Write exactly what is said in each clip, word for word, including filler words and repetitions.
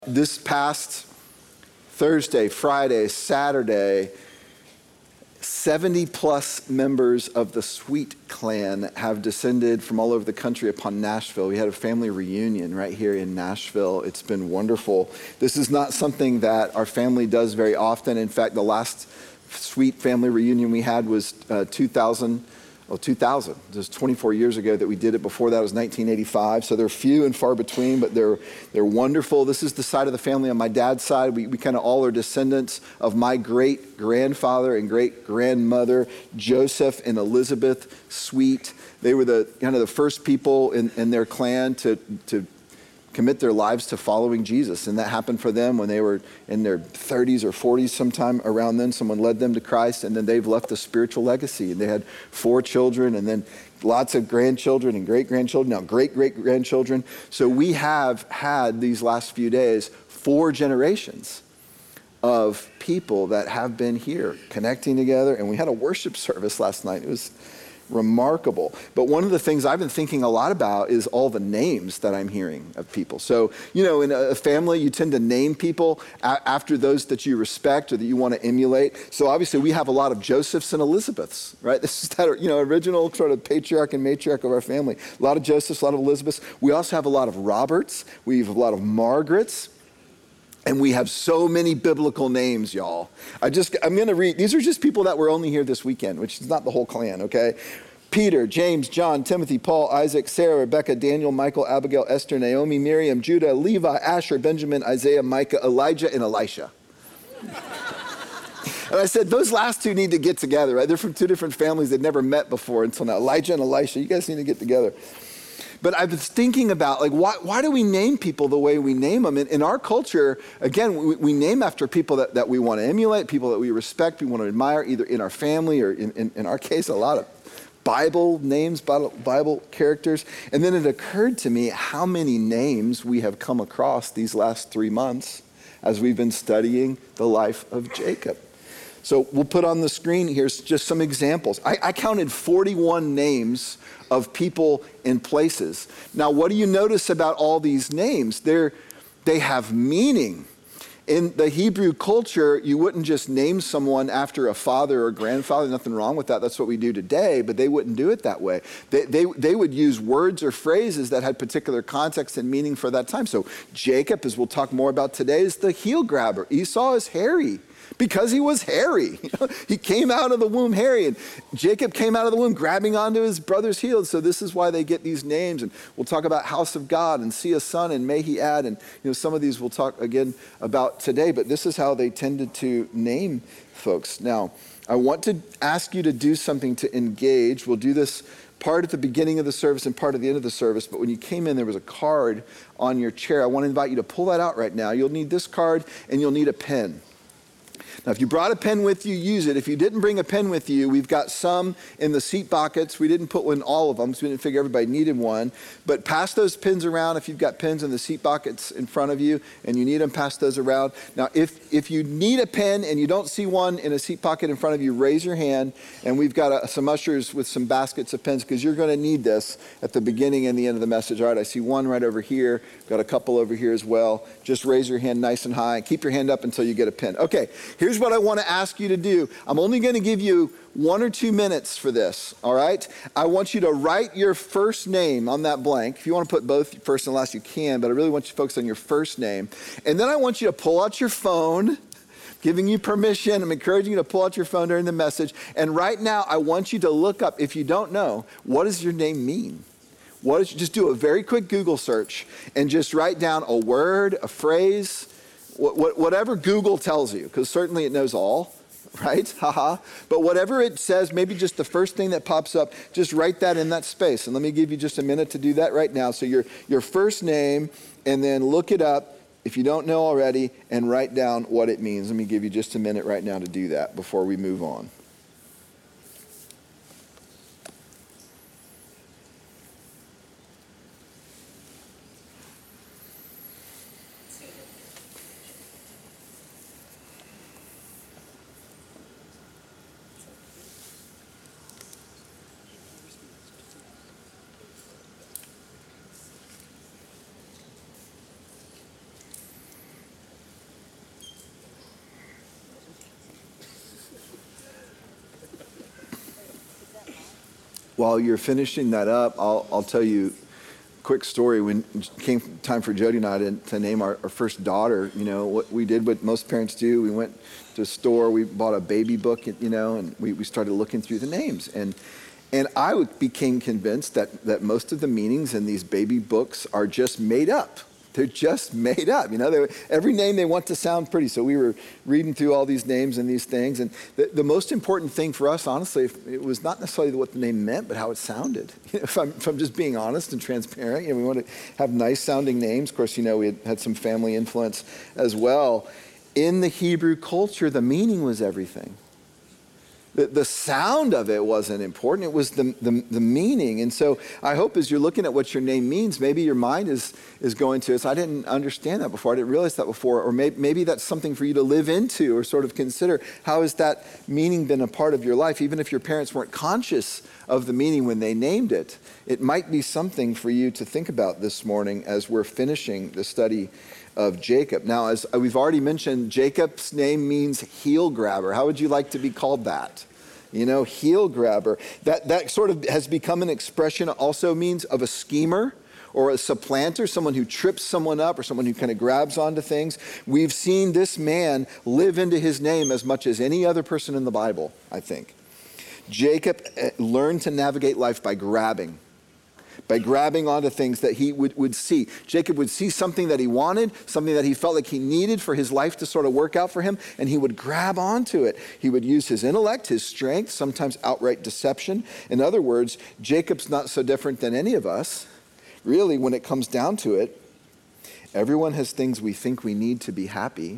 This past Thursday, Friday, Saturday, seventy plus members of the Sweet Clan have descended from all over the country upon Nashville. We had a family reunion right here in Nashville. It's been wonderful. This is not something that our family does very often. In fact, the last Sweet family reunion we had was uh, two thousand. Well, two thousand. It was twenty-four years ago that we did it. Before that was nineteen eighty-five. So they're few and far between, but they're they're wonderful. This is the side of the family on my dad's side. We, we kind of all are descendants of my great-grandfather and great-grandmother, Joseph and Elizabeth Sweet. They were the kind of the first people in, in their clan to to commit their lives to following Jesus. And that happened for them when they were in their thirties or forties sometime around then. Someone led them to Christ, and then they've left a spiritual legacy. And they had four children, and then lots of grandchildren and great-grandchildren, now great-great-grandchildren. So we have had these last few days four generations of people that have been here connecting together. And we had a worship service last night. It was remarkable. But one of the things I've been thinking a lot about is all the names that I'm hearing of people. So, you know, in a family, you tend to name people a- after those that you respect or that you want to emulate. So obviously we have a lot of Josephs and Elizabeths, right? This is that, you know, original sort of patriarch and matriarch of our family. A lot of Josephs, a lot of Elizabeths. We also have a lot of Roberts. We have a lot of Margarets. And we have so many biblical names, y'all. I just, I'm going to read, these are just people that were only here this weekend, which is not the whole clan, okay? Peter, James, John, Timothy, Paul, Isaac, Sarah, Rebecca, Daniel, Michael, Abigail, Esther, Naomi, Miriam, Judah, Levi, Asher, Benjamin, Isaiah, Micah, Elijah, and Elisha. And I said, those last two need to get together, right? They're from two different families they'd never met before until now. Elijah and Elisha, you guys need to get together. But I was thinking about, like, why, why do we name people the way we name them? In, in our culture, again, we, we name after people that, that we want to emulate, people that we respect, we want to admire, either in our family or, in, in, in our case, a lot of Bible names, Bible, Bible characters. And then it occurred to me how many names we have come across these last three months as we've been studying the life of Jacob. So we'll put on the screen here just some examples. I, I counted forty-one names of people and places. Now, what do you notice about all these names? They're, they have meaning. In the Hebrew culture, you wouldn't just name someone after a father or grandfather. Nothing wrong with that. That's what we do today, but they wouldn't do it that way. They, they, they would use words or phrases that had particular context and meaning for that time. So Jacob, as we'll talk more about today, is the heel grabber. Esau is hairy, because he was hairy. You know, he came out of the womb hairy, and Jacob came out of the womb grabbing onto his brother's heels. So this is why they get these names. And we'll talk about house of God and see a son and may he add. And you know, some of these we'll talk again about today, but this is how they tended to name folks. Now, I want to ask you to do something to engage. We'll do this part at the beginning of the service and part at the end of the service, but when you came in, there was a card on your chair. I want to invite you to pull that out right now. You'll need this card and you'll need a pen. Now, if you brought a pen with you, use it. If you didn't bring a pen with you, we've got some in the seat pockets. We didn't put one in all of them, so we didn't figure everybody needed one. But pass those pens around. If you've got pens in the seat pockets in front of you and you need them, pass those around. Now, if, if you need a pen and you don't see one in a seat pocket in front of you, raise your hand. And we've got a, some ushers with some baskets of pens because you're going to need this at the beginning and the end of the message. All right, I see one right over here. Got a couple over here as well. Just raise your hand nice and high. Keep your hand up until you get a pen. Okay, here's what I want to ask you to do. I'm only going to give you one or two minutes for this, all right? I want you to write your first name on that blank. If you want to put both first and last, you can, but I really want you to focus on your first name. And then I want you to pull out your phone, giving you permission. I'm encouraging you to pull out your phone during the message. And right now, I want you to look up, if you don't know, what does your name mean? What is, just do a very quick Google search and just write down a word, a phrase, wh- whatever Google tells you, because certainly it knows all, right? Haha. But whatever it says, maybe just the first thing that pops up, just write that in that space. And let me give you just a minute to do that right now. So your, your first name, and then look it up if you don't know already, and write down what it means. Let me give you just a minute right now to do that before we move on. while you're finishing that up, I'll, I'll tell you a quick story. When it came time for Jody and I to, to name our, our first daughter, you know, what we did, what most parents do, we went to a store, we bought a baby book, you know, and we, we started looking through the names. And and I became convinced that, that most of the meanings in these baby books are just made up. They're just made up. You know, they, every name they want to sound pretty. So we were reading through all these names and these things. And the, the most important thing for us, honestly, it was not necessarily what the name meant, but how it sounded. You know, if, I'm, if I'm just being honest and transparent, you know, we want to have nice sounding names. Of course, you know, we had, had some family influence as well. In the Hebrew culture, the meaning was everything. The, the sound of it wasn't important. It was the, the, the meaning. And so I hope as you're looking at what your name means, maybe your mind is, is going to, it's, I didn't understand that before. I didn't realize that before. Or maybe, maybe that's something for you to live into or sort of consider. How has that meaning been a part of your life? Even if your parents weren't conscious of the meaning when they named it, it might be something for you to think about this morning as we're finishing the study of Jacob. Now, as we've already mentioned, Jacob's name means heel grabber. How would you like to be called that? You know, heel grabber. That, that sort of has become an expression also means of a schemer or a supplanter, someone who trips someone up or someone who kind of grabs onto things. We've seen this man live into his name as much as any other person in the Bible, I think. Jacob learned to navigate life by grabbing. By grabbing onto things that he would, would see. Jacob would see something that he wanted, something that he felt like he needed for his life to sort of work out for him, and he would grab onto it. He would use his intellect, his strength, sometimes outright deception. In other words, Jacob's not so different than any of us. Really, when it comes down to it, everyone has things we think we need to be happy,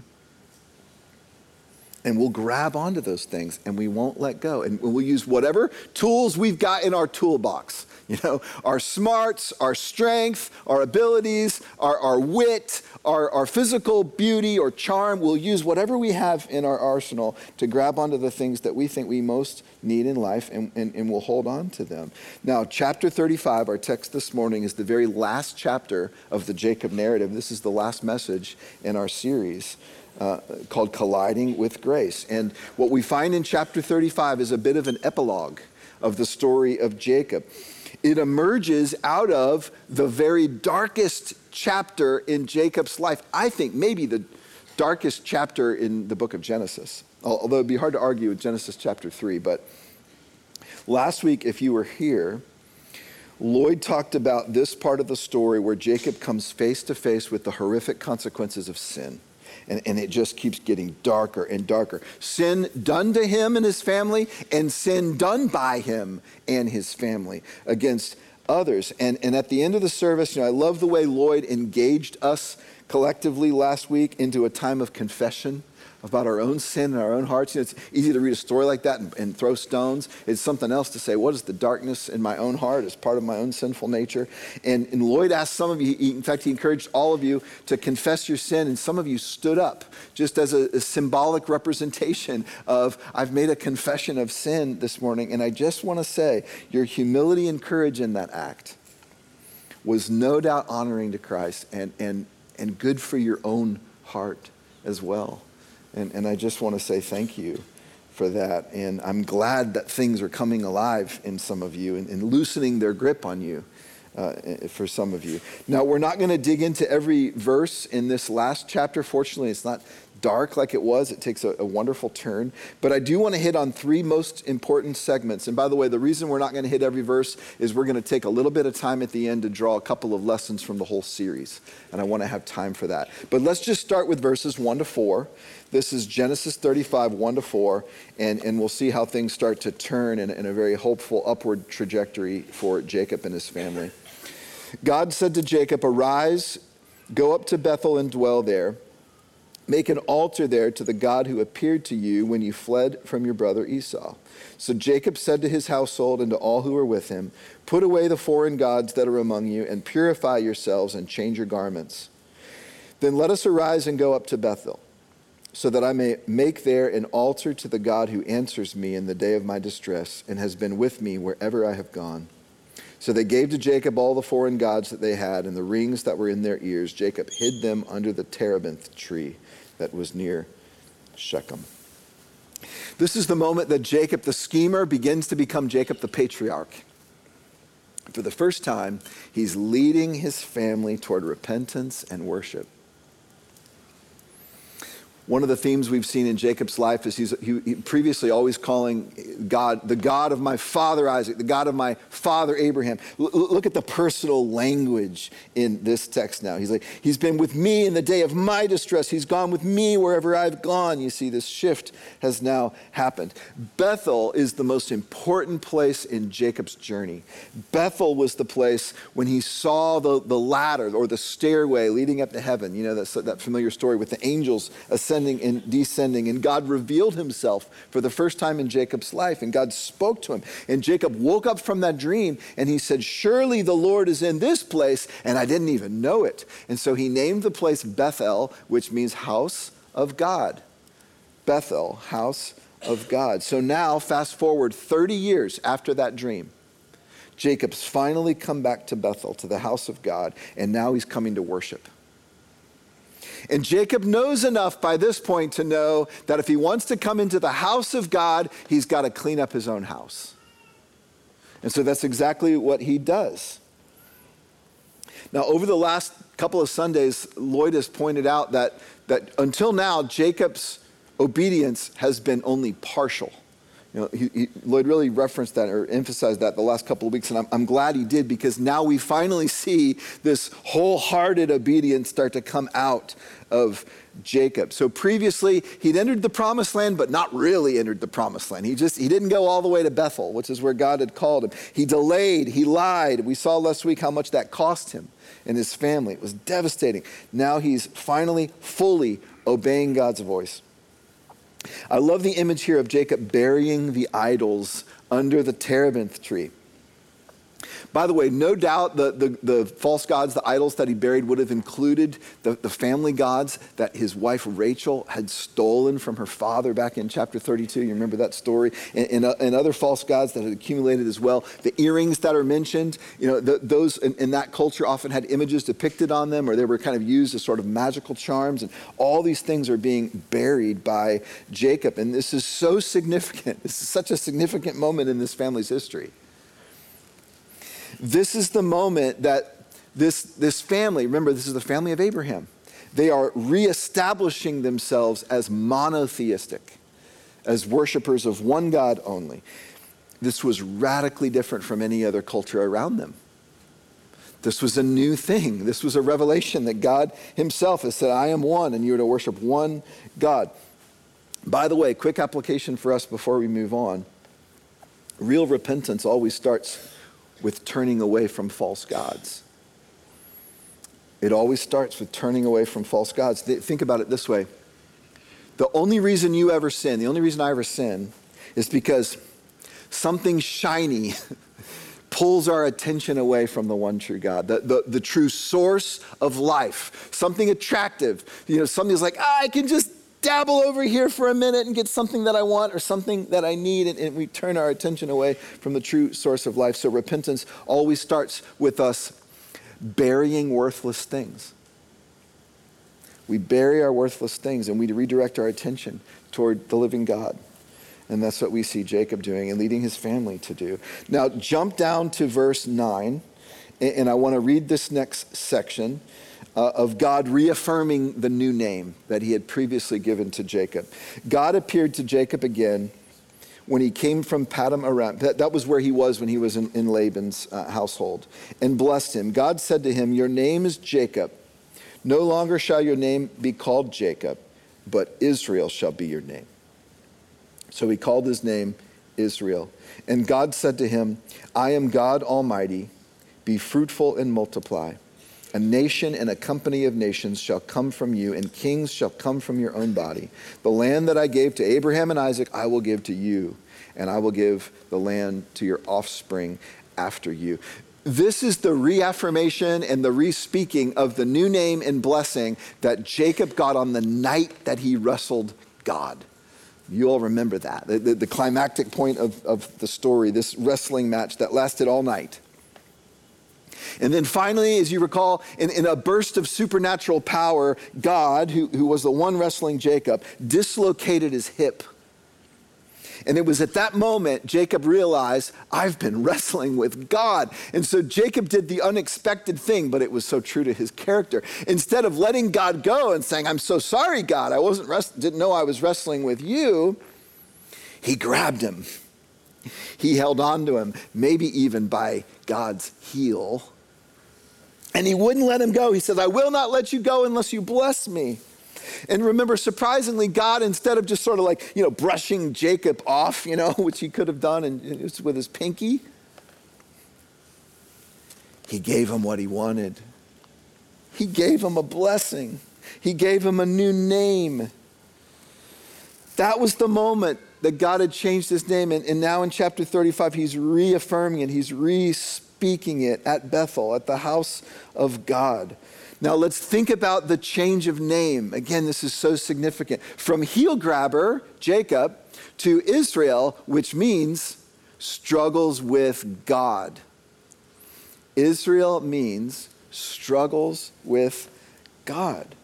and we'll grab onto those things, and we won't let go. And we'll use whatever tools we've got in our toolbox. You know, our smarts, our strength, our abilities, our, our wit, our, our physical beauty or charm. We'll use whatever we have in our arsenal to grab onto the things that we think we most need in life, and, and, and we'll hold on to them. Now, chapter thirty-five, our text this morning, is the very last chapter of the Jacob narrative. This is the last message in our series. Uh, called Colliding with Grace. And what we find in chapter thirty-five is a bit of an epilogue of the story of Jacob. It emerges out of the very darkest chapter in Jacob's life. I think maybe the darkest chapter in the book of Genesis. Although it'd be hard to argue with Genesis chapter three. But last week, if you were here, Lloyd talked about this part of the story where Jacob comes face to face with the horrific consequences of sin. And, and it just keeps getting darker and darker. Sin done to him and his family, and sin done by him and his family against others. And, and at the end of the service, you know, I love the way Lloyd engaged us collectively last week into a time of confession about our own sin and our own hearts. You know, it's easy to read a story like that and, and throw stones. It's something else to say, what is the darkness in my own heart as part of my own sinful nature? And, and Lloyd asked some of you, he, in fact, he encouraged all of you to confess your sin, and some of you stood up just as a, a symbolic representation of, I've made a confession of sin this morning. And I just want to say, your humility and courage in that act was no doubt honoring to Christ and, and, and good for your own heart as well. And, and I just want to say thank you for that. And I'm glad that things are coming alive in some of you and, and loosening their grip on you uh, for some of you. Now, we're not going to dig into every verse in this last chapter. Fortunately, it's not dark like it was. It takes a, a wonderful turn. But I do want to hit on three most important segments. And by the way, the reason we're not going to hit every verse is we're going to take a little bit of time at the end to draw a couple of lessons from the whole series. And I want to have time for that. But let's just start with verses one to four. This is Genesis thirty-five, one to four. And, and we'll see how things start to turn in, in a very hopeful upward trajectory for Jacob and his family. God said to Jacob, "Arise, go up to Bethel and dwell there. Make an altar there to the God who appeared to you when you fled from your brother Esau." So Jacob said to his household and to all who were with him, "Put away the foreign gods that are among you and purify yourselves and change your garments. Then let us arise and go up to Bethel, so that I may make there an altar to the God who answers me in the day of my distress and has been with me wherever I have gone." So they gave to Jacob all the foreign gods that they had and the rings that were in their ears. Jacob hid them under the terebinth tree that was near Shechem. This is the moment that Jacob the schemer begins to become Jacob the patriarch. For the first time, he's leading his family toward repentance and worship. One of the themes we've seen in Jacob's life is he's he, he previously always calling God the God of my father Isaac, the God of my father Abraham. L- look at the personal language in this text now. He's like, he's been with me in the day of my distress. He's gone with me wherever I've gone. You see, this shift has now happened. Bethel is the most important place in Jacob's journey. Bethel was the place when he saw the, the ladder or the stairway leading up to heaven. You know, that's that familiar story with the angels ascending and descending, and God revealed himself for the first time in Jacob's life, and God spoke to him, and Jacob woke up from that dream, and he said, surely the Lord is in this place, and I didn't even know it. And so he named the place Bethel, which means house of God. Bethel, house of God. So now, fast forward thirty years after that dream, Jacob's finally come back to Bethel, to the house of God, and now he's coming to worship. And Jacob knows enough by this point to know that if he wants to come into the house of God, he's got to clean up his own house. And so that's exactly what he does. Now, over the last couple of Sundays, Lloyd has pointed out that, that until now, Jacob's obedience has been only partial. You know, he, he, Lloyd really referenced that or emphasized that the last couple of weeks, and I'm, I'm glad he did, because now we finally see this wholehearted obedience start to come out of Jacob. So previously, he'd entered the promised land, but not really entered the promised land. He just, he didn't go all the way to Bethel, which is where God had called him. He delayed, he lied. We saw last week how much that cost him and his family. It was devastating. Now he's finally fully obeying God's voice. I love the image here of Jacob burying the idols under the terebinth tree. By the way, no doubt the, the, the false gods, the idols that he buried would have included the, the family gods that his wife Rachel had stolen from her father back in chapter thirty-two. You remember that story? And, and, uh, and other false gods that had accumulated as well. The earrings that are mentioned, you know, the, those in, in that culture often had images depicted on them, or they were kind of used as sort of magical charms. And all these things are being buried by Jacob. And this is so significant. This is such a significant moment in this family's history. This is the moment that this, this family, remember, this is the family of Abraham. They are reestablishing themselves as monotheistic, as worshipers of one God only. This was radically different from any other culture around them. This was a new thing. This was a revelation that God himself has said, I am one, and you are to worship one God. By the way, quick application for us before we move on. Real repentance always starts with turning away from false gods. It always starts with turning away from false gods. Think about it this way. The only reason you ever sin, the only reason I ever sin, is because something shiny pulls our attention away from the one true God, the, the, the true source of life, something attractive. You know, something's like, ah, I can just dabble over here for a minute and get something that I want or something that I need, and, and we turn our attention away from the true source of life. So repentance always starts with us burying worthless things. We bury our worthless things and we redirect our attention toward the living God. And that's what we see Jacob doing and leading his family to do. Now jump down to verse nine, and, and I want to read this next section. Uh, of God reaffirming the new name that he had previously given to Jacob. God appeared to Jacob again when he came from Paddan Aram. That, that was where he was when he was in, in Laban's uh, household, and blessed him. God said to him, your name is Jacob. No longer shall your name be called Jacob, but Israel shall be your name. So he called his name Israel. And God said to him, I am God Almighty. Be fruitful and multiply. A nation and a company of nations shall come from you, and kings shall come from your own body. The land that I gave to Abraham and Isaac, I will give to you, and I will give the land to your offspring after you. This is the reaffirmation and the re-speaking of the new name and blessing that Jacob got on the night that he wrestled God. You all remember that, the, the, the climactic point of, of the story, this wrestling match that lasted all night. And then finally, as you recall, in, in a burst of supernatural power, God, who, who was the one wrestling Jacob, dislocated his hip. And it was at that moment Jacob realized, I've been wrestling with God. And so Jacob did the unexpected thing, but it was so true to his character. Instead of letting God go and saying, I'm so sorry, God, I wasn't rest- didn't know I was wrestling with you, he grabbed him. He held on to him, maybe even by God's heel. And he wouldn't let him go. He said, I will not let you go unless you bless me. And remember, surprisingly, God, instead of just sort of like, you know, brushing Jacob off, you know, which he could have done and it was with his pinky, he gave him what he wanted. He gave him a blessing. He gave him a new name. That was the moment that God had changed his name. And, and now in chapter thirty-five, he's reaffirming it. He's re-speaking it at Bethel, at the house of God. Now let's think about the change of name. Again, this is so significant. From heel grabber, Jacob, to Israel, which means struggles with God. Israel means struggles with God.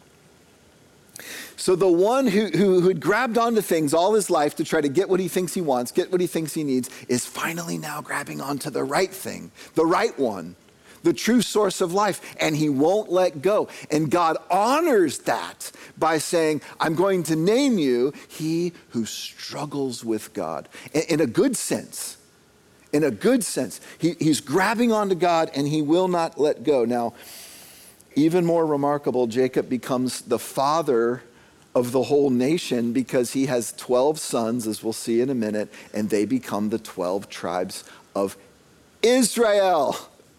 So the one who, who who'd grabbed onto things all his life to try to get what he thinks he wants, get what he thinks he needs, is finally now grabbing onto the right thing, the right one, the true source of life, and he won't let go. And God honors that by saying, I'm going to name you he who struggles with God. In, in a good sense, in a good sense, he, he's grabbing onto God and he will not let go. Now, even more remarkable, Jacob becomes the father of the whole nation because he has twelve sons, as we'll see in a minute, and they become the twelve tribes of Israel.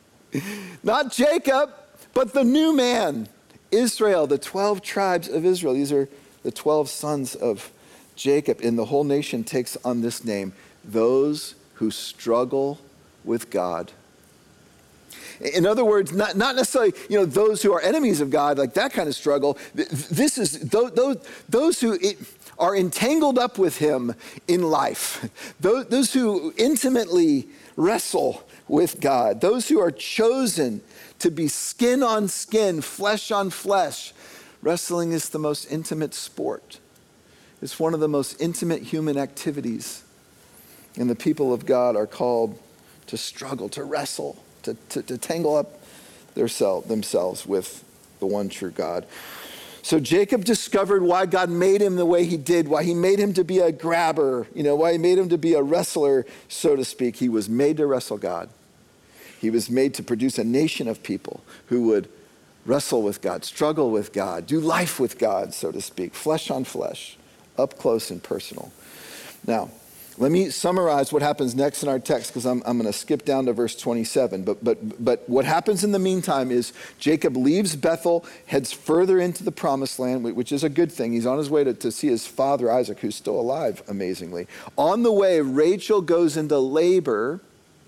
Not Jacob, but the new man, Israel, the twelve tribes of Israel. These are the twelve sons of Jacob, and the whole nation takes on this name, those who struggle with God. In other words, not, not necessarily, you know, those who are enemies of God, like that kind of struggle. This is those, those, those who it, are entangled up with him in life. Those, those who intimately wrestle with God. Those who are chosen to be skin on skin, flesh on flesh. Wrestling is the most intimate sport. It's one of the most intimate human activities. And the people of God are called to struggle, to wrestle, To, to, to tangle up their self, themselves with the one true God. So Jacob discovered why God made him the way he did, why he made him to be a grabber, you know, why he made him to be a wrestler, so to speak. He was made to wrestle God. He was made to produce a nation of people who would wrestle with God, struggle with God, do life with God, so to speak, flesh on flesh, up close and personal. Now, let me summarize what happens next in our text, because I'm, I'm going to skip down to verse twenty-seven. But, but, but what happens in the meantime is Jacob leaves Bethel, heads further into the promised land, which is a good thing. He's on his way to, to see his father Isaac, who's still alive, amazingly. On the way, Rachel goes into labor.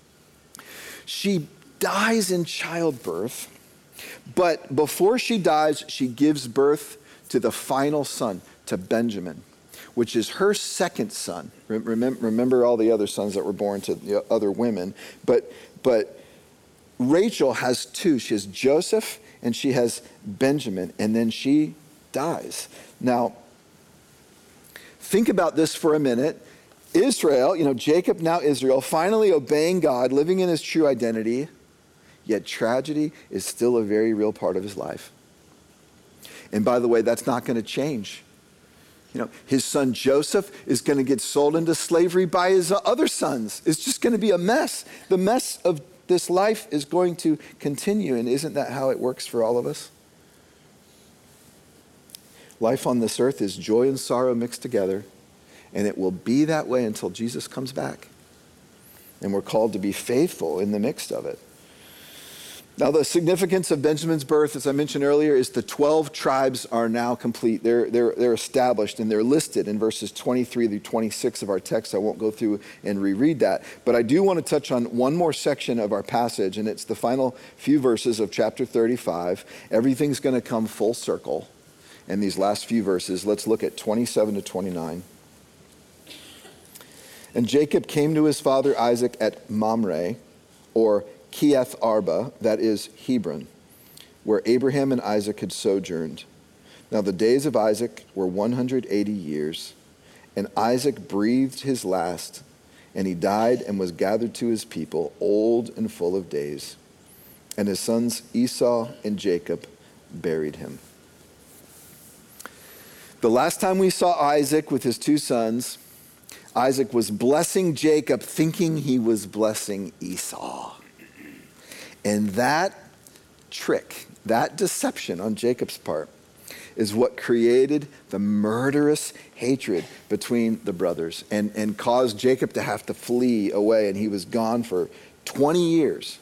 She dies in childbirth, but before she dies, she gives birth to the final son, to Benjamin, which is her second son. Remember, remember all the other sons that were born to the other women. But, but Rachel has two. She has Joseph and she has Benjamin, and then she dies. Now, think about this for a minute. Israel, you know, Jacob, now Israel, finally obeying God, living in his true identity, yet tragedy is still a very real part of his life. And by the way, that's not going to change. You know, his son Joseph is going to get sold into slavery by his other sons. It's just going to be a mess. The mess of this life is going to continue, and isn't that how it works for all of us? Life on this earth is joy and sorrow mixed together, and it will be that way until Jesus comes back. And we're called to be faithful in the midst of it. Now, the significance of Benjamin's birth, as I mentioned earlier, is the twelve tribes are now complete. They're, they're, they're established, and they're listed in verses twenty-three through twenty-six of our text. I won't go through and reread that. But I do want to touch on one more section of our passage, and it's the final few verses of chapter thirty-five. Everything's going to come full circle in these last few verses. Let's look at twenty-seven to twenty-nine. And Jacob came to his father Isaac at Mamre, or Kiath Arba, that is Hebron, where Abraham and Isaac had sojourned. Now the days of Isaac were one hundred eighty years, And Isaac breathed his last, and he died and was gathered to his people, old and full of days. And his sons Esau and Jacob buried him. The last time we saw Isaac with his two sons, Isaac was blessing Jacob, thinking he was blessing Esau. And that trick, that deception on Jacob's part, is what created the murderous hatred between the brothers and, and caused Jacob to have to flee away, and he was gone for twenty years.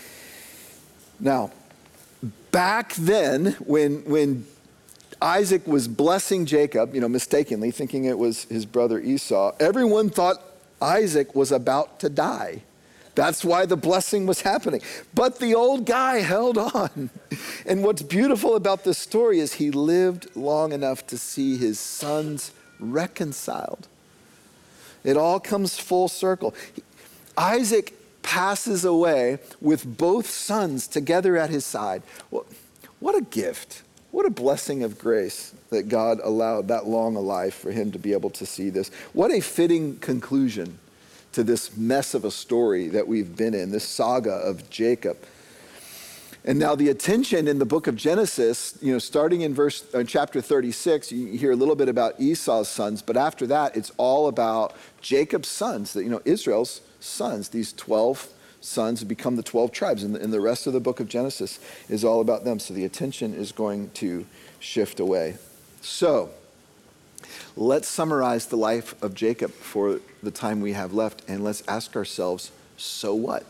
Now, back then, when, when Isaac was blessing Jacob, you know, mistakenly, thinking it was his brother Esau, everyone thought Isaac was about to die. That's why the blessing was happening. But the old guy held on. And what's beautiful about this story is he lived long enough to see his sons reconciled. It all comes full circle. Isaac passes away with both sons together at his side. Well, what a gift. What a blessing of grace that God allowed that long a life for him to be able to see this. What a fitting conclusion to this mess of a story that we've been in, this saga of Jacob. And now the attention in the book of Genesis, you know, starting in verse uh, chapter thirty-six, you hear a little bit about Esau's sons, but after that, it's all about Jacob's sons, that, you know, Israel's sons, these twelve sons who become the twelve tribes. And the, and the rest of the book of Genesis is all about them. So the attention is going to shift away. So let's summarize the life of Jacob for the time we have left, and let's ask ourselves, so what?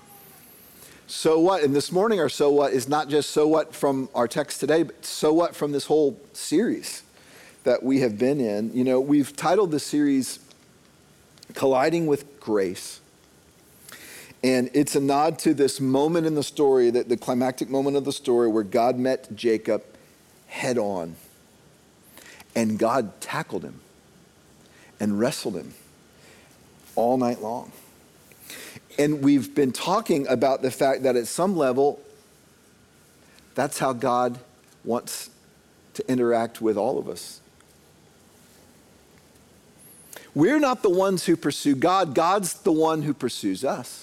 So what? And this morning, our so what is not just so what from our text today, but so what from this whole series that we have been in. You know, we've titled the series Colliding with Grace. And it's a nod to this moment in the story, that the climactic moment of the story where God met Jacob head on. And God tackled him and wrestled him all night long. And we've been talking about the fact that at some level, that's how God wants to interact with all of us. We're not the ones who pursue God. God's the one who pursues us.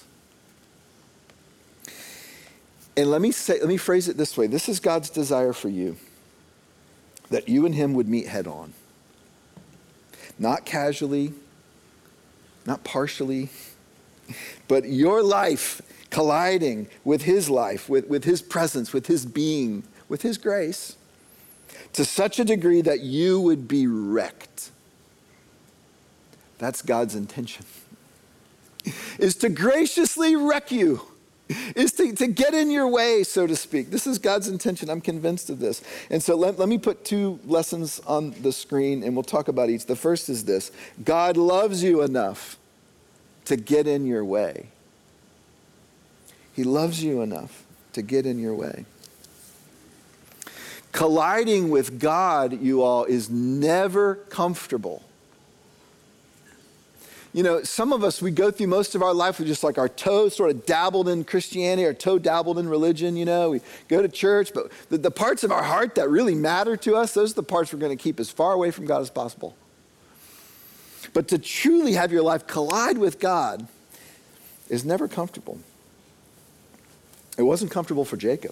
And let me say, let me phrase it this way. This is God's desire for you, that you and him would meet head on. Not casually, not partially, but your life colliding with his life, with, with his presence, with his being, with his grace, to such a degree that you would be wrecked. That's God's intention, is to graciously wreck you, is to, to get in your way, so to speak. This is God's intention. I'm convinced of this. And so let, let me put two lessons on the screen, and we'll talk about each. The first is this: God loves you enough to get in your way. He loves you enough to get in your way. Colliding with God, you all, is never comfortable. You know, some of us, we go through most of our life with just like our toe sort of dabbled in Christianity, our toe dabbled in religion, you know. We go to church, but the, the parts of our heart that really matter to us, those are the parts we're going to keep as far away from God as possible. But to truly have your life collide with God is never comfortable. It wasn't comfortable for Jacob.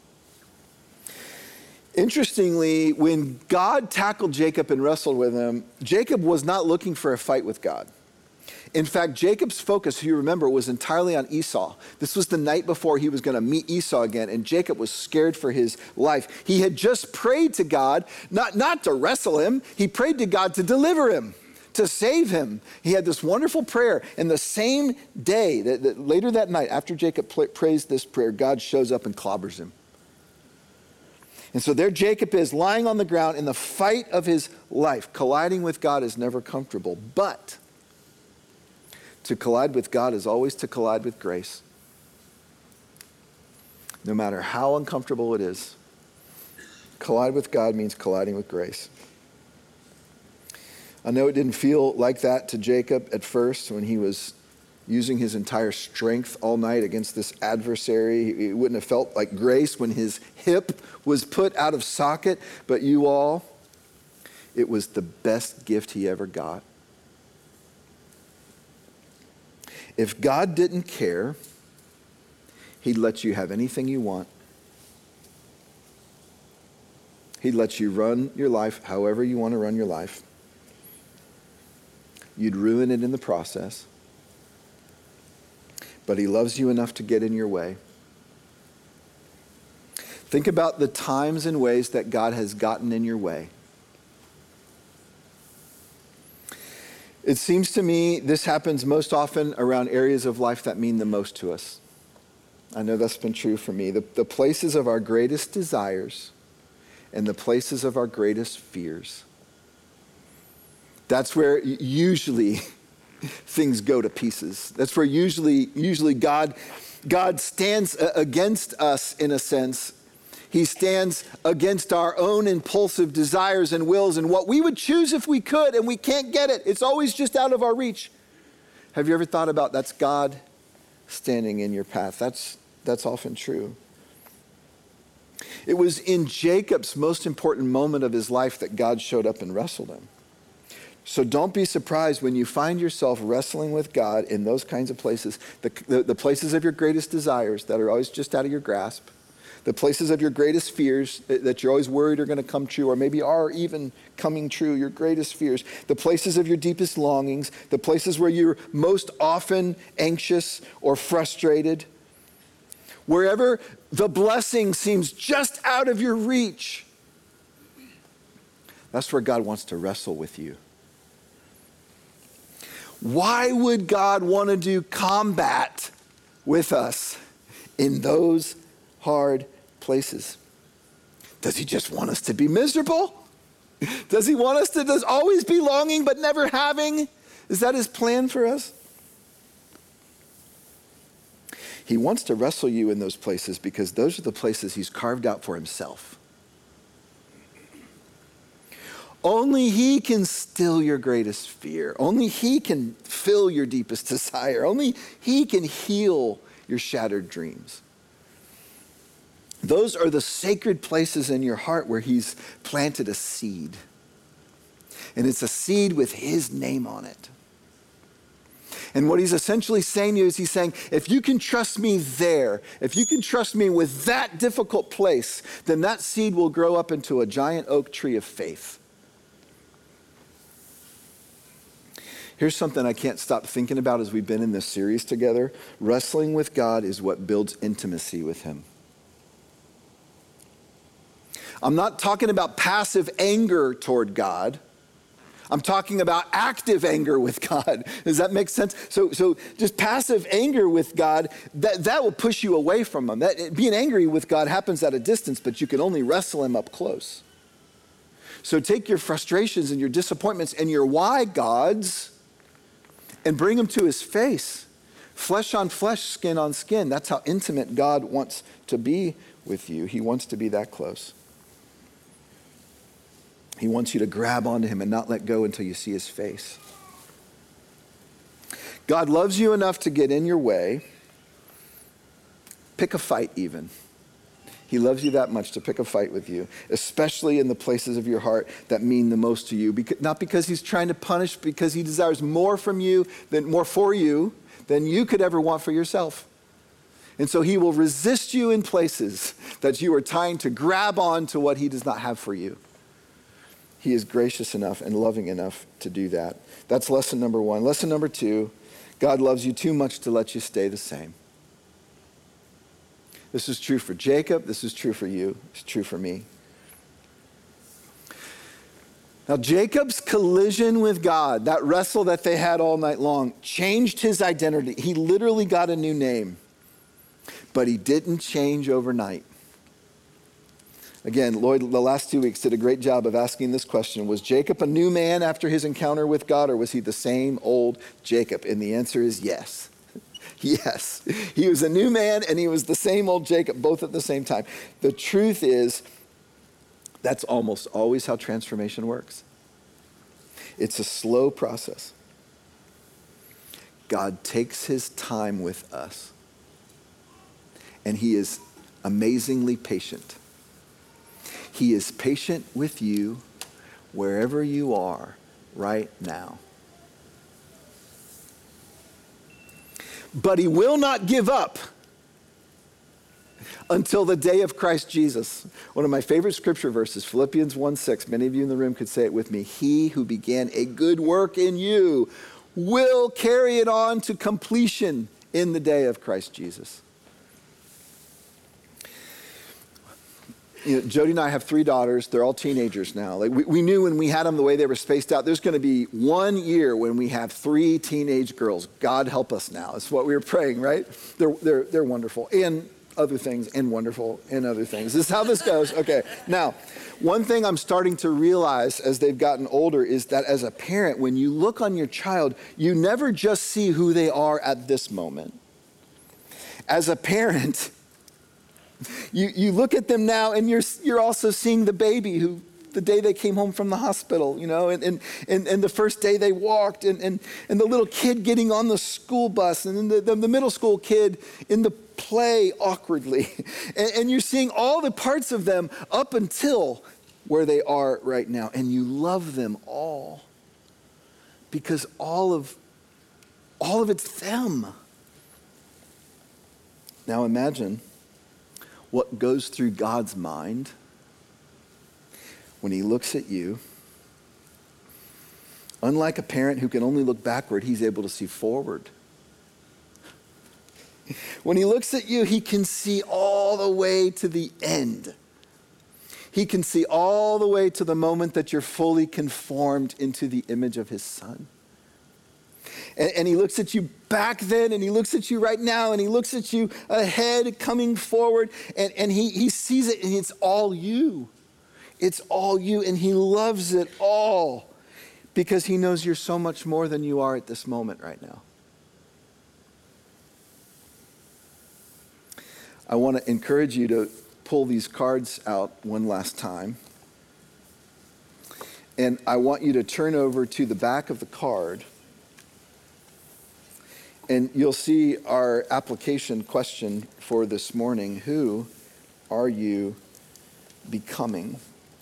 Interestingly, when God tackled Jacob and wrestled with him, Jacob was not looking for a fight with God. In fact, Jacob's focus, if you remember, was entirely on Esau. This was the night before he was going to meet Esau again, and Jacob was scared for his life. He had just prayed to God, not, not to wrestle him. He prayed to God to deliver him, to save him. He had this wonderful prayer. And the same day, that, that later that night, after Jacob pl- prays this prayer, God shows up and clobbers him. And so there Jacob is, lying on the ground in the fight of his life. Colliding with God is never comfortable, but to collide with God is always to collide with grace. No matter how uncomfortable it is, collide with God means colliding with grace. I know it didn't feel like that to Jacob at first when he was using his entire strength all night against this adversary. He wouldn't have felt like grace when his hip was put out of socket, but you all, it was the best gift he ever got. If God didn't care, he'd let you have anything you want. He'd let you run your life however you want to run your life. You'd ruin it in the process. But he loves you enough to get in your way. Think about the times and ways that God has gotten in your way. It seems to me this happens most often around areas of life that mean the most to us. I know that's been true for me. The, the places of our greatest desires and the places of our greatest fears. That's where usually things go to pieces. That's where usually, usually God, God stands against us in a sense. He stands against our own impulsive desires and wills and what we would choose if we could, and we can't get it. It's always just out of our reach. Have you ever thought about that's God standing in your path? That's, that's often true. It was in Jacob's most important moment of his life that God showed up and wrestled him. So don't be surprised when you find yourself wrestling with God in those kinds of places, the, the, the places of your greatest desires that are always just out of your grasp, the places of your greatest fears that you're always worried are going to come true or maybe are even coming true, your greatest fears, the places of your deepest longings, the places where you're most often anxious or frustrated, wherever the blessing seems just out of your reach. That's where God wants to wrestle with you. Why would God want to do combat with us in those hard places? Does he just want us to be miserable? Does he want us to just always be longing but never having? Is that his plan for us? He wants to wrestle you in those places because those are the places he's carved out for himself. Only he can still your greatest fear. Only he can fill your deepest desire. Only he can heal your shattered dreams. Those are the sacred places in your heart where he's planted a seed. And it's a seed with his name on it. And what he's essentially saying to you is he's saying, if you can trust me there, if you can trust me with that difficult place, then that seed will grow up into a giant oak tree of faith. Here's something I can't stop thinking about as we've been in this series together. Wrestling with God is what builds intimacy with him. I'm not talking about passive anger toward God. I'm talking about active anger with God. Does that make sense? So, so just passive anger with God, that, that will push you away from him. That, being angry with God happens at a distance, but you can only wrestle him up close. So take your frustrations and your disappointments and your why gods and bring them to his face. Flesh on flesh, skin on skin. That's how intimate God wants to be with you. He wants to be that close. He wants you to grab onto him and not let go until you see his face. God loves you enough to get in your way. Pick a fight even. He loves you that much to pick a fight with you, especially in the places of your heart that mean the most to you. Because, not because he's trying to punish, because he desires more from you, than more for you than you could ever want for yourself. And so he will resist you in places that you are trying to grab on to what he does not have for you. He is gracious enough and loving enough to do that. That's lesson number one. Lesson number two, God loves you too much to let you stay the same. This is true for Jacob. This is true for you. It's true for me. Now, Jacob's collision with God, that wrestle that they had all night long, changed his identity. He literally got a new name, but he didn't change overnight. Again, Lloyd, the last two weeks did a great job of asking this question. Was Jacob a new man after his encounter with God, or was he the same old Jacob? And the answer is yes. Yes. He was a new man and he was the same old Jacob, both at the same time. The truth is, that's almost always how transformation works. It's a slow process. God takes his time with us, and he is amazingly patient. He is patient with you wherever you are right now. but he will not give up until the day of Christ Jesus. One of my favorite scripture verses, Philippians one six. Many of you in the room could say it with me. He who began a good work in you will carry it on to completion in the day of Christ Jesus. You know, Jody and I have three daughters. They're all teenagers now. Like we, we knew when we had them the way they were spaced out, there's going to be one year when we have three teenage girls. God help us now. That's what we were praying, right? They're, they're, they're wonderful. And other things, and wonderful, and other things. This is how this goes. Okay. Now, one thing I'm starting to realize as they've gotten older is that as a parent, when you look on your child, you never just see who they are at this moment. As a parent, You you look at them now and you're you're also seeing the baby who the day they came home from the hospital, you know, and and, and, and the first day they walked and, and, and the little kid getting on the school bus and then the, the, the middle school kid in the play awkwardly. And, and you're seeing all the parts of them up until where they are right now. And you love them all because all of all of it's them. Now imagine what goes through God's mind when he looks at you. Unlike a parent who can only look backward, he's able to see forward. When he looks at you, he can see all the way to the end. He can see all the way to the moment that you're fully conformed into the image of his Son. And, and he looks at you back then, and he looks at you right now, and he looks at you ahead, coming forward, and, and he, he sees it, and it's all you. It's all you, and he loves it all because he knows you're so much more than you are at this moment right now. I want to encourage you to pull these cards out one last time. And I want you to turn over to the back of the card. And you'll see our application question for this morning. Who are you becoming?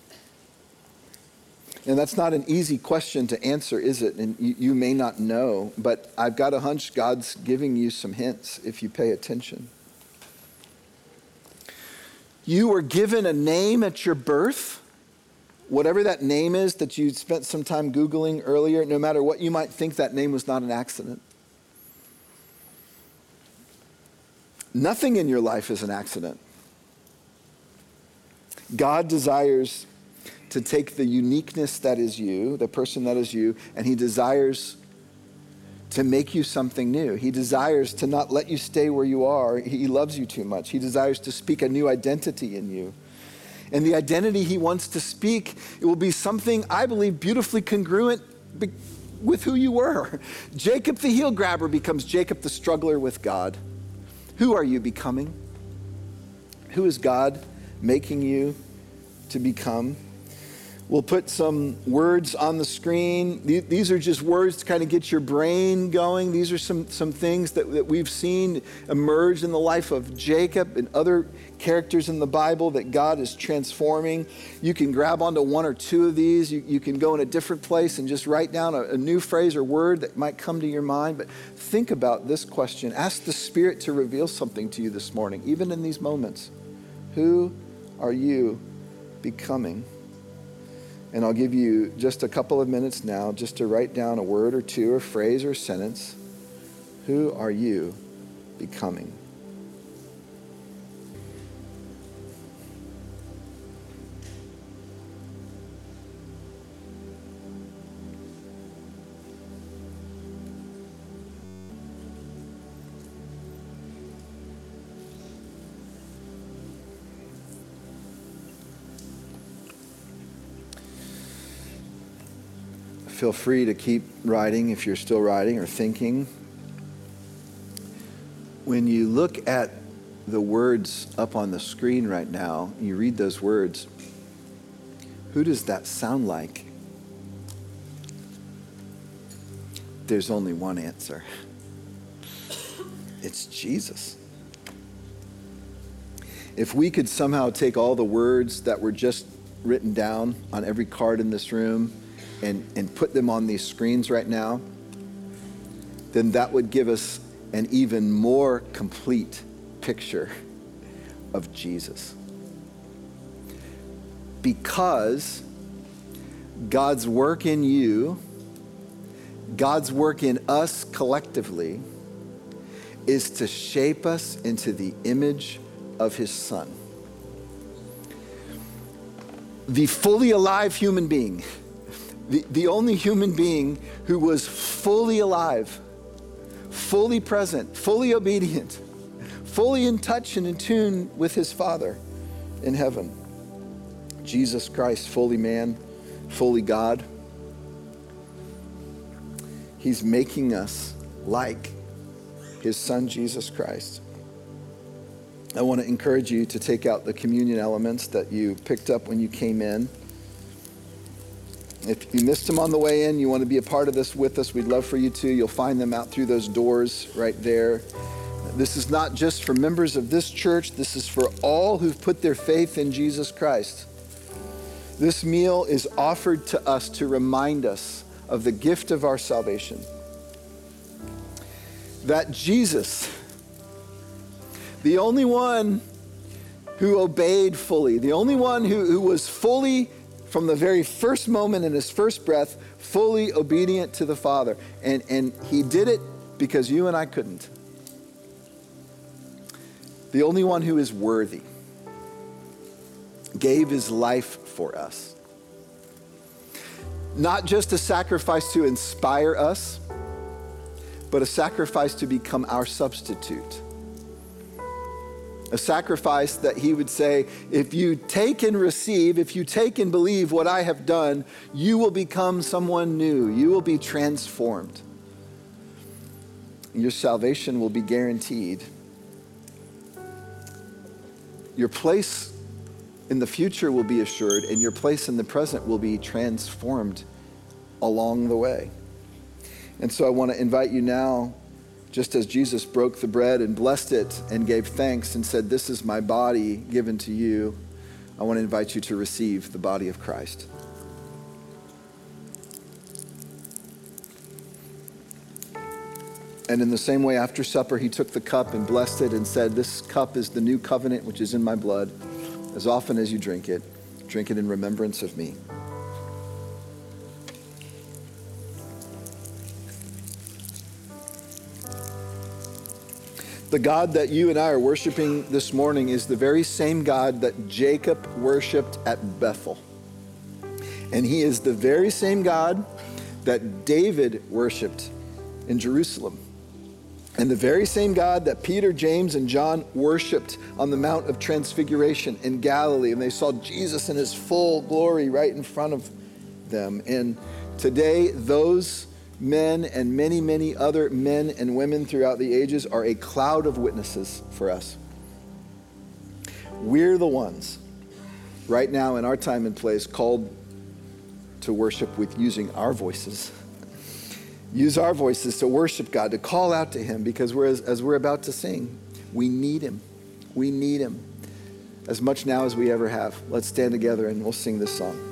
And that's not an easy question to answer, is it? And you, you may not know, but I've got a hunch God's giving you some hints if you pay attention. You were given a name at your birth. Whatever that name is that you spent some time Googling earlier, no matter what you might think, that name was not an accident. Nothing in your life is an accident. God desires to take the uniqueness that is you, the person that is you, and he desires to make you something new. He desires to not let you stay where you are. He loves you too much. He desires to speak a new identity in you. And the identity he wants to speak, it will be something, I believe, beautifully congruent be- with who you were. Jacob the heel grabber becomes Jacob the struggler with God. Who are you becoming? Who is God making you to become? We'll put some words on the screen. These are just words to kind of get your brain going. These are some, some things that, that we've seen emerge in the life of Jacob and other characters in the Bible that God is transforming. You can grab onto one or two of these. You, you can go in a different place and just write down a, a new phrase or word that might come to your mind. But think about this question. Ask the Spirit to reveal something to you this morning, even in these moments. Who are you becoming? And I'll give you just a couple of minutes now just to write down a word or two, or phrase or sentence. Who are you becoming? Feel free to keep writing if you're still writing or thinking. When you look at the words up on the screen right now, you read those words, who does that sound like? There's only one answer. It's Jesus. If we could somehow take all the words that were just written down on every card in this room and, and put them on these screens right now, then that would give us an even more complete picture of Jesus. Because God's work in you, God's work in us collectively, is to shape us into the image of his Son. The fully alive human being, the, the only human being who was fully alive, fully present, fully obedient, fully in touch and in tune with his Father in heaven. Jesus Christ, fully man, fully God. He's making us like his Son, Jesus Christ. I want to encourage you to take out the communion elements that you picked up when you came in. If you missed them on the way in, you want to be a part of this with us, we'd love for you to. You'll find them out through those doors right there. This is not just for members of this church. This is for all who've put their faith in Jesus Christ. This meal is offered to us to remind us of the gift of our salvation. That Jesus, the only one who obeyed fully, the only one who, who was fully, from the very first moment in his first breath, fully obedient to the Father. And, and he did it because you and I couldn't. The only one who is worthy gave his life for us. Not just a sacrifice to inspire us, but a sacrifice to become our substitute. A sacrifice that he would say, if you take and receive, if you take and believe what I have done, you will become someone new. You will be transformed. Your salvation will be guaranteed. Your place in the future will be assured, and your place in the present will be transformed along the way. And so I want to invite you now, just as Jesus broke the bread and blessed it and gave thanks and said, this is my body given to you, I want to invite you to receive the body of Christ. And in the same way, after supper, he took the cup and blessed it and said, this cup is the new covenant which is in my blood. As often as you drink it, drink it in remembrance of me. The God that you and I are worshiping this morning is the very same God that Jacob worshiped at Bethel. And he is the very same God that David worshiped in Jerusalem. And the very same God that Peter, James, and John worshiped on the Mount of Transfiguration in Galilee. And they saw Jesus in his full glory right in front of them. And today, those men and many, many other men and women throughout the ages are a cloud of witnesses for us. We're the ones right now in our time and place called to worship with using our voices. Use our voices to worship God, to call out to him, because we're, as, as we're about to sing, we need him. We need him as much now as we ever have. Let's stand together and we'll sing this song.